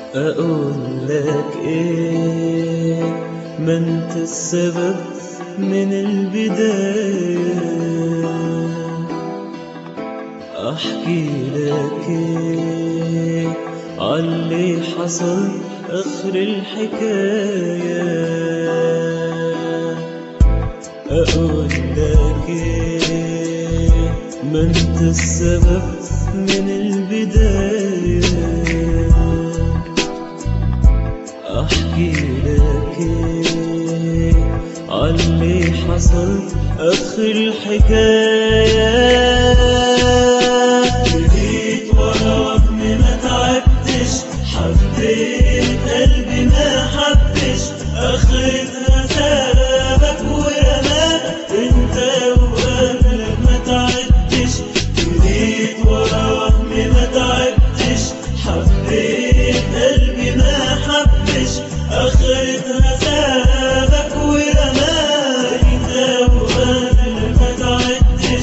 أقول لك إيه؟ ما أنت السبب من البداية. أحكي لك إيه عاللي حصل آخر الحكاية. أقول لك إيه؟ ما أنت السبب من البداية. أحكي لك إيه عاللي حصل آخر الحكاية. جريت ورا وهم ما تعبتش، حبيت قلبي ما حبش، آخرتها سابك ورماك انت وقبلك ما تعبتش. جريت ورا وهم ما تعبتش، حبيت قلبي ما حبش، آخرتها سابك ورماك انت وقبلك ما تعبتش.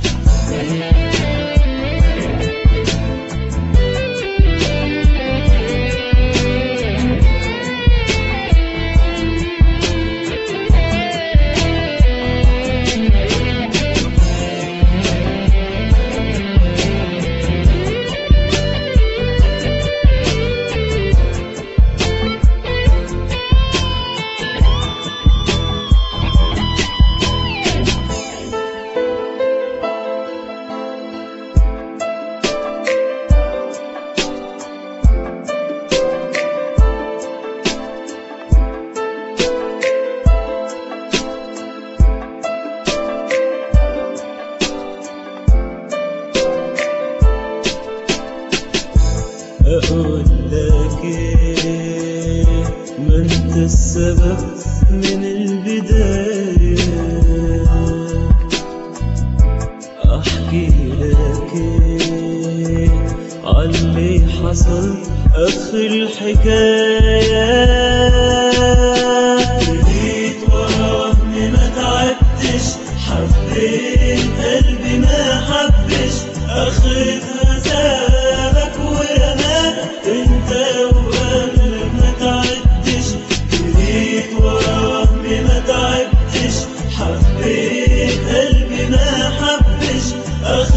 أقول لك إيه؟ ما أنت السبب من البداية. أحكي لك إيه عاللي حصل آخر الحكاية. جريت ورا وهم ما تعبتش، حبيت قلبي ما حبش، آخرتها سابك ورماك انت وقبلك ما تعبتش. جريت ورا وهم ما تعبتش، حبيت قلبي ما حبش،